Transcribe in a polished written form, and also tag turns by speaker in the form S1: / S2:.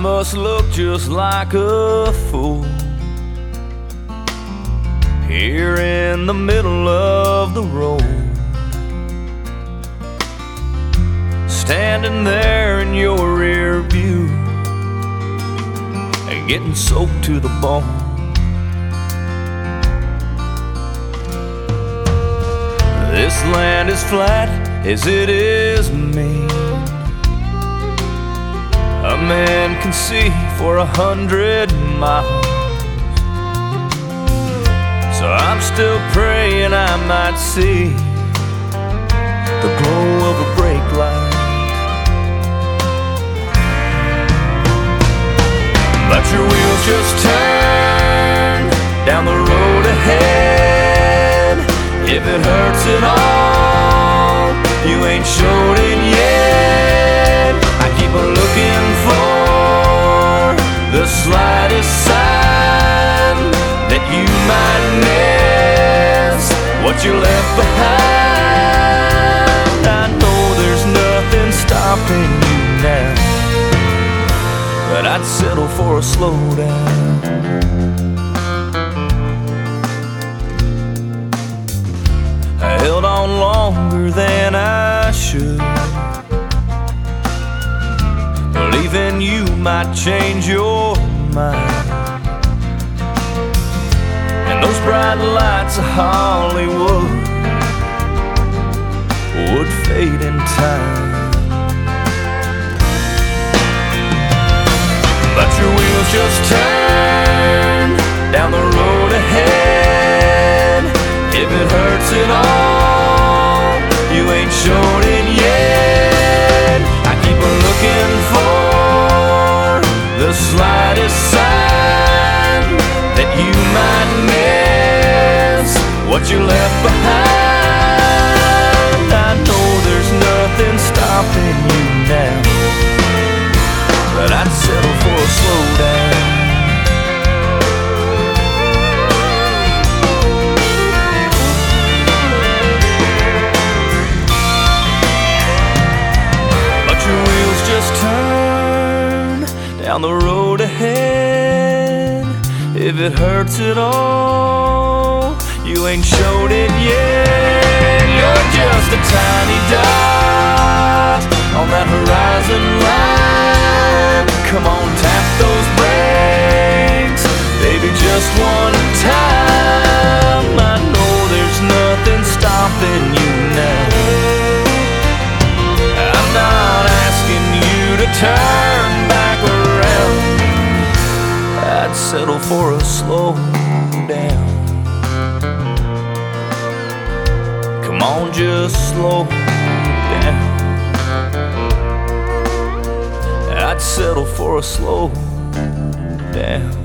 S1: must look just like a fool here in the middle of the road, standing there in your rear view and getting soaked to the bone. This land is flat as it is mean. A man can see for 100 miles. So I'm still praying I might see the glow of a brake light. Let your wheels just turn down the road ahead. If it hurts at all, you ain't showed it yet. I keep looking for the slightest sign that you might miss what you left behind. I know there's nothing stopping you now, but I'd settle for a slowdown. I held on longer than I should, believing you might change your mind. And those bright lights of Hollywood would fade in time. Let your wheels just turn down the road ahead. If it hurts at all, you ain't showed it yet. I keep looking for the slightest sign that you might miss what you left behind. I know there's nothing stopping you now, but I'd settle for a slowdown. Down the road ahead. If it hurts at all, you ain't showed it yet. You're just a tiny dot on that horizon line. Come on, tap those brakes, baby, just one time. I know there's nothing stopping you now. I'm not asking you to turn back around. I'd settle for a slow down. Come on, just slow down. I'd settle for a slow down.